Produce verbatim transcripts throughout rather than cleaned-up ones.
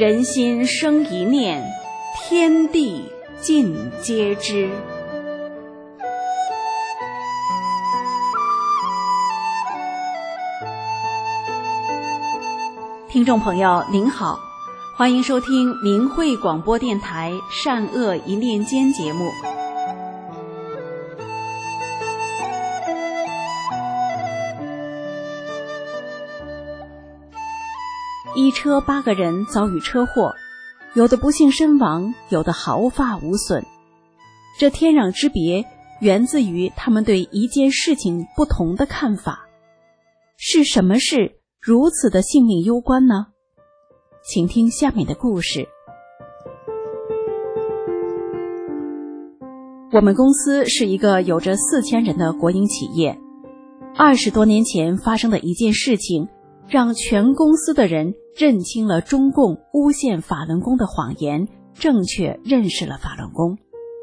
人心生一念，天地尽皆知。听众朋友您好，欢迎收听明慧广播电台善恶一念间节目。一车八个人遭遇车祸，有的不幸身亡，有的毫发无损。这天壤之别源自于他们对一件事情不同的看法。是什么事如此的性命攸关呢？请听下面的故事。我们公司是一个有着四千人的国营企业。二十多年前发生的一件事情，让全公司的人认清了中共诬陷法轮功的谎言，正确认识了法轮功。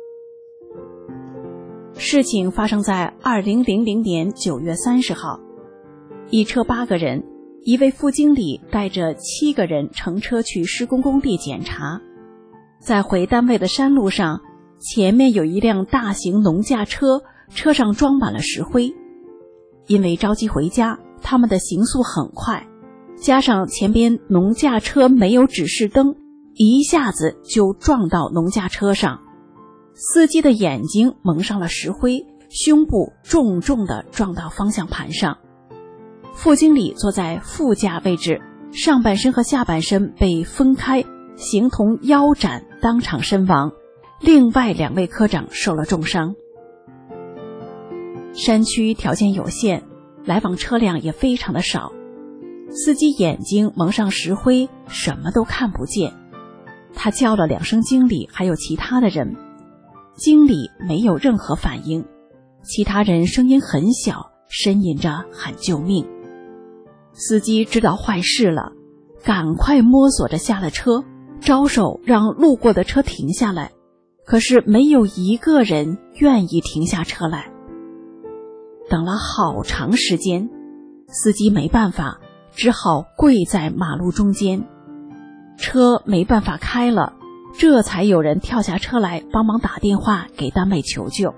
事情发生在二零零零年九月三十号，一车八个人，一位副经理带着七个人乘车去施工工地检查。在回单位的山路上，前面有一辆大型农驾车，车上装满了石灰。因为着急回家，他们的行速很快，加上前边农驾车没有指示灯，一下子就撞到农驾车上。司机的眼睛蒙上了石灰，胸部重重地撞到方向盘上。副经理坐在副驾位置，上半身和下半身被分开，形同腰斩，当场身亡。另外两位科长受了重伤。山区条件有限，来往车辆也非常的少，司机眼睛蒙上石灰，什么都看不见。他叫了两声经理还有其他的人，经理没有任何反应，其他人声音很小，呻吟着喊救命。司机知道坏事了，赶快摸索着下了车，招手让路过的车停下来，可是没有一个人愿意停下车来。等了好长时间，司机没办法，只好跪在马路中间。车没办法开了，这才有人跳下车来帮忙打电话给单位求救。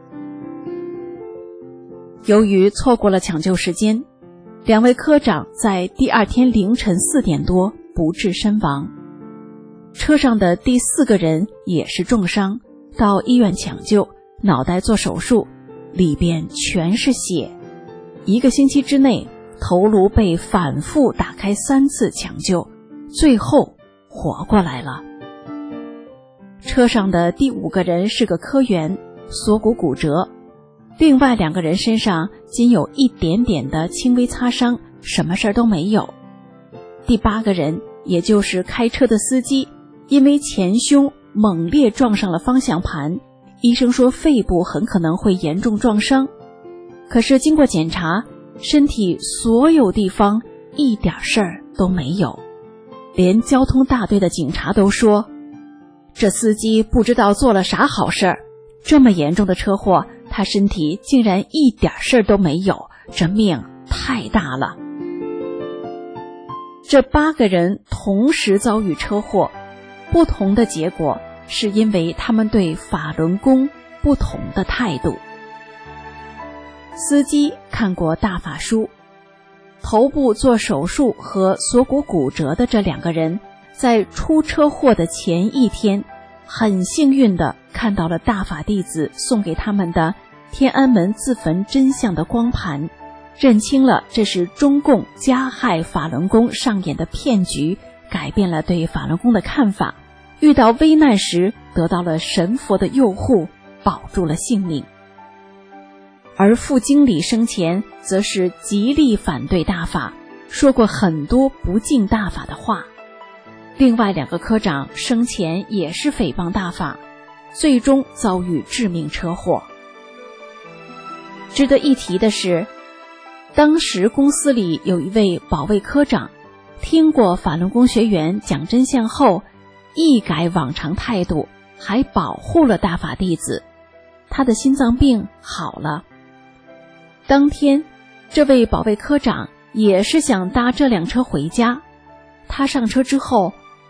由于错过了抢救时间，两位科长在第二天凌晨四点多不治身亡。车上的第四个人也是重伤，到医院抢救，脑袋做手术，里边全是血。一个星期之内，头颅被反复打开三次抢救，最后活过来了。车上的第五个人是个科员，锁骨骨折，另外两个人身上仅有一点点的轻微擦伤，什么事儿都没有。第八个人，也就是开车的司机，因为前胸猛烈撞上了方向盘，医生说肺部很可能会严重撞伤。可是经过检查，身体所有地方一点事儿都没有。连交通大队的警察都说，这司机不知道做了啥好事儿，这么严重的车祸，他身体竟然一点事儿都没有，这命太大了。这八个人同时遭遇车祸，不同的结果是因为他们对法轮功不同的态度。司机看过大法书，头部做手术和锁骨骨折的这两个人，在出车祸的前一天，很幸运地看到了大法弟子送给他们的天安门自焚真相的光盘，认清了这是中共加害法轮功上演的骗局，改变了对法轮功的看法，遇到危难时得到了神佛的佑护，保住了性命。而副经理生前则是极力反对大法，说过很多不敬大法的话。另外两个科长生前也是诽谤大法，最终遭遇致命车祸。值得一提的是，当时公司里有一位保卫科长，听过法轮功学员讲真相后，一改往常态度，还保护了大法弟子，他的心脏病好了。当天，这位保卫科长也是想搭这辆车回家，他上车之后，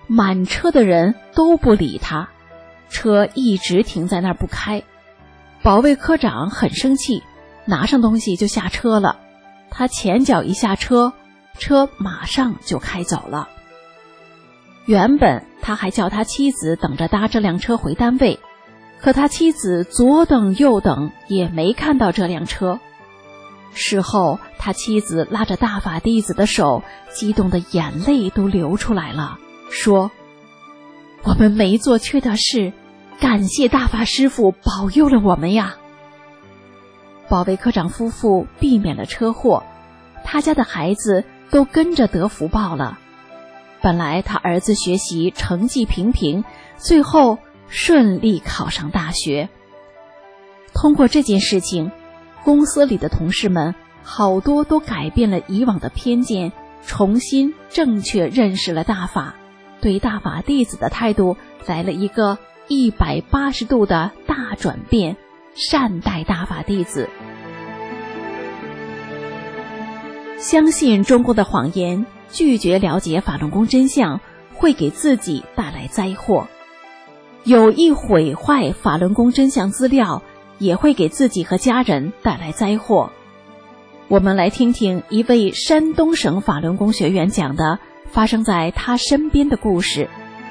满车的人都不理他，车一直停在那儿不开。保卫科长很生气，拿上东西就下车了。他前脚一下车，车马上就开走了。原本他还叫他妻子等着搭这辆车回单位，可他妻子左等右等也没看到这辆车。事后他妻子拉着大法弟子的手，激动的眼泪都流出来了，说：我们没做缺德事，感谢大法师父保佑了我们呀。保卫科长夫妇避免了车祸，他家的孩子都跟着得福报了。本来他儿子学习成绩平平，最后顺利考上大学。通过这件事情，公司里的同事们好多都改变了以往的偏见，重新正确认识了大法，对大法弟子的态度来了一个一百八十度的大转变，善待大法弟子。相信中共的谎言，拒绝了解法轮功真相，会给自己带来灾祸。有意毁坏法轮功真相资料，也会给自己和家人带来灾祸。我们来听听一位山东省法轮功学员讲的发生在他身边的故事。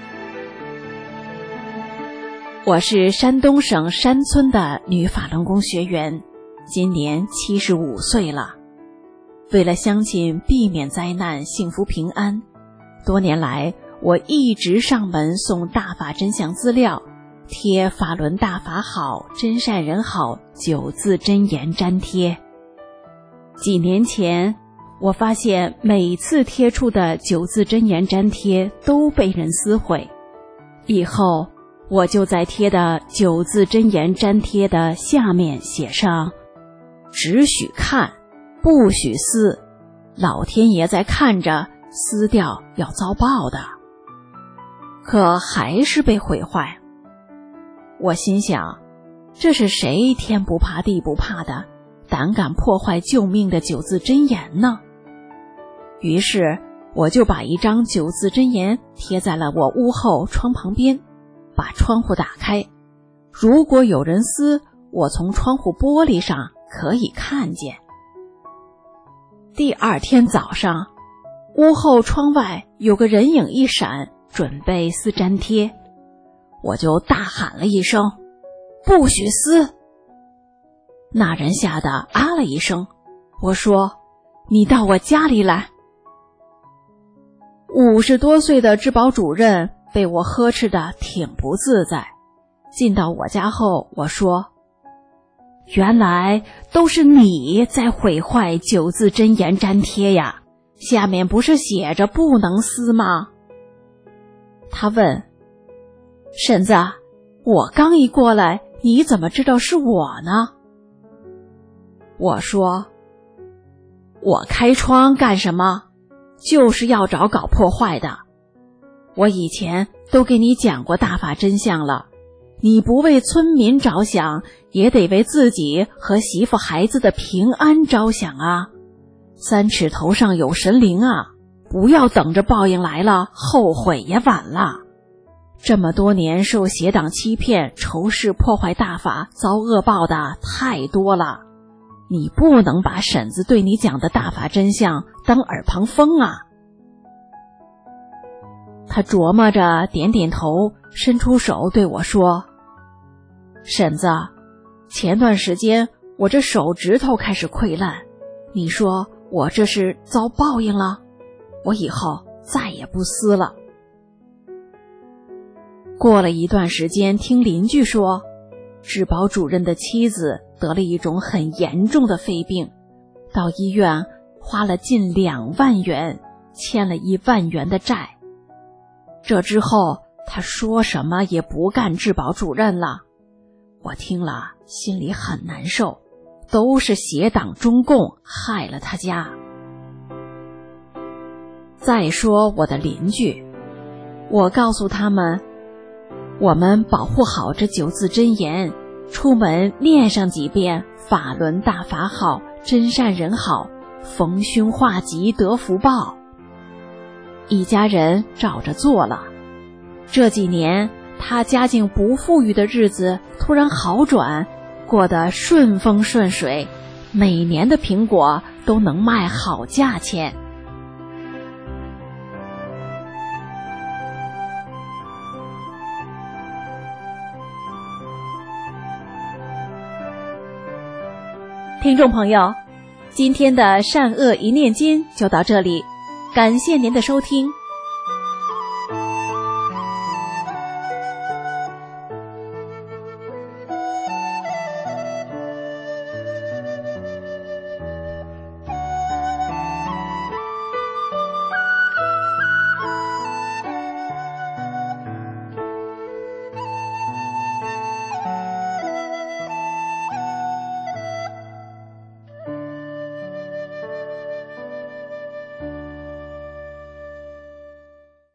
我是山东省山村的女法轮功学员，今年七十五岁了。为了乡亲避免灾难，幸福平安，多年来我一直上门送大法真相资料，贴法轮大法好，真善人好九字真言粘贴。几年前我发现每次贴出的九字真言粘贴都被人撕毁，以后我就在贴的九字真言粘贴的下面写上：只许看，不许撕，老天爷在看着，撕掉要遭报的。可还是被毁坏。我心想，这是谁天不怕地不怕的，胆敢破坏救命的九字真言呢？于是我就把一张九字真言贴在了我屋后窗旁边，把窗户打开，如果有人撕，我从窗户玻璃上可以看见。第二天早上，屋后窗外有个人影一闪，准备撕粘贴，我就大喊了一声：不许撕！那人吓得啊了一声，我说：你到我家里来。五十多岁的治保主任被我呵斥得挺不自在。进到我家后，我说：原来都是你在毁坏九字真言粘贴呀，下面不是写着不能撕吗？他问：婶子，我刚一过来，你怎么知道是我呢？我说：我开窗干什么？就是要找搞破坏的。我以前都给你讲过大法真相了，你不为村民着想，也得为自己和媳妇孩子的平安着想啊！三尺头上有神灵啊，不要等着报应来了，后悔也晚了。这么多年受邪党欺骗，仇视破坏大法，遭恶报的太多了。你不能把婶子对你讲的大法真相当耳旁风啊！他琢磨着点点头，伸出手对我说：婶子，前段时间我这手指头开始溃烂，你说我这是遭报应了？我以后再也不撕了。过了一段时间，听邻居说，治保主任的妻子得了一种很严重的肺病，到医院花了近两万元，欠了一万元的债。这之后他说什么也不干治保主任了。我听了心里很难受，都是邪党中共害了他家。再说我的邻居，我告诉他们，我们保护好这九字真言，出门念上几遍法轮大法好，真善人好，逢凶化吉得福报。一家人照着做了， 这几年他家境不富裕的日子突然好转，过得顺风顺水，每年的苹果都能卖好价钱。听众朋友，今天的善恶一念间就到这里，感谢您的收听，